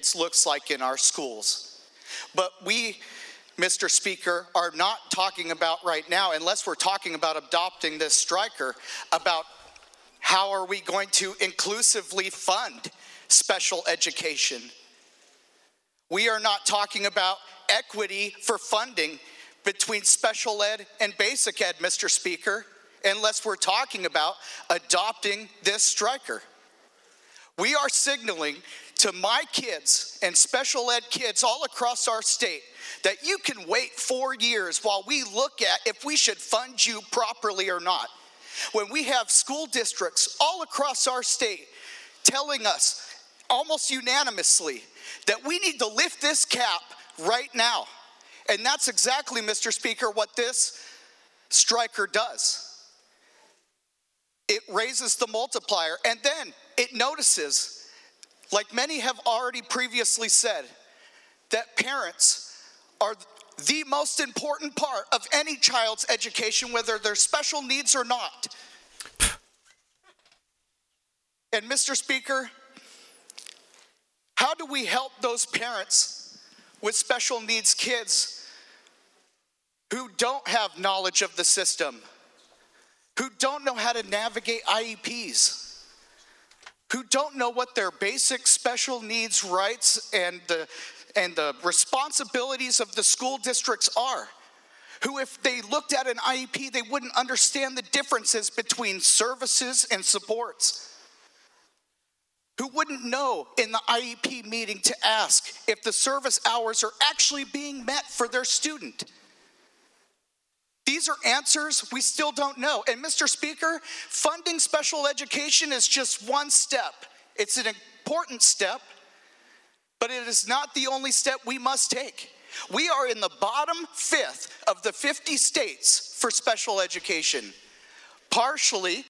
kids looks like in our schools. But we, Mr. Speaker, are not talking about right now, unless we're talking about adopting this striker, about how are we going to inclusively fund special education. We are not talking about equity for funding between special ed and basic ed, Mr. Speaker, unless we're talking about adopting this striker. We are signaling to my kids and special ed kids all across our state that you can wait 4 years while we look at if we should fund you properly or not. When we have school districts all across our state telling us almost unanimously that we need to lift this cap right now. And that's exactly, Mr. Speaker, what this striker does. It raises the multiplier, and then it notices, like many have already previously said, that parents are the most important part of any child's education, whether they're special needs or not. And Mr. Speaker, how do we help those parents with special needs kids who don't have knowledge of the system, who don't know how to navigate IEPs, who don't know what their basic special needs rights and the responsibilities of the school districts are, who if they looked at an IEP, they wouldn't understand the differences between services and supports, who wouldn't know in the IEP meeting to ask if the service hours are actually being met for their student. These are answers we still don't know. And Mr. Speaker, funding special education is just one step. It's an important step, but it is not the only step we must take. We are in the bottom fifth of the 50 states for special education, partially